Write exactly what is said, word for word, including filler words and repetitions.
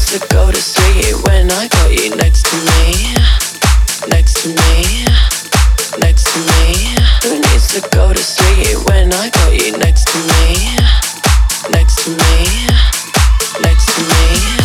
to go to sleep when I got you next to me? Next to me, next to me. Who needs to go to sleep when I got you next to me? Next to me, next to me.